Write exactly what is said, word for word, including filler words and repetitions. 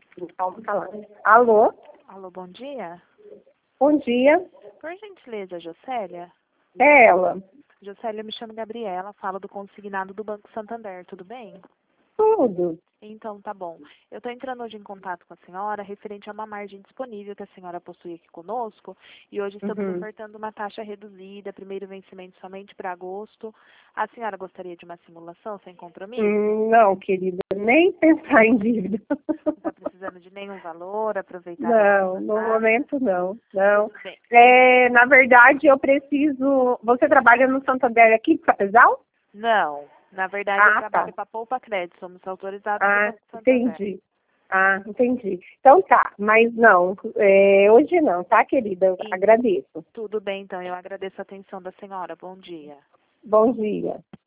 Então, falando. Alô? Alô, bom dia. Bom dia. Por gentileza, Jocélia? É ela. Jocélia, eu me chamo Gabriela, falo do consignado do Banco Santander, tudo bem? Tudo. Então, tá bom. Eu estou entrando hoje em contato com a senhora referente a uma margem disponível que a senhora possui aqui conosco e hoje estamos Uhum. ofertando uma taxa reduzida, primeiro vencimento somente para agosto. A senhora gostaria de uma simulação sem compromisso? Hum, não, querida, nem pensar em dívida. Não está precisando de nenhum valor, aproveitar Não, a no taxa? momento não. Não. Tudo bem. É, na verdade, eu preciso. Você trabalha no Santander aqui de Capezal? Não, na verdade eu Ah, tá. trabalho para Poupa Crédito, somos autorizados do Ah, Banco Santander. entendi. Ah, entendi. Então tá, mas não, é, hoje não, tá, querida? Eu E agradeço. tudo bem, então, eu agradeço a atenção da senhora. Bom dia. Bom dia.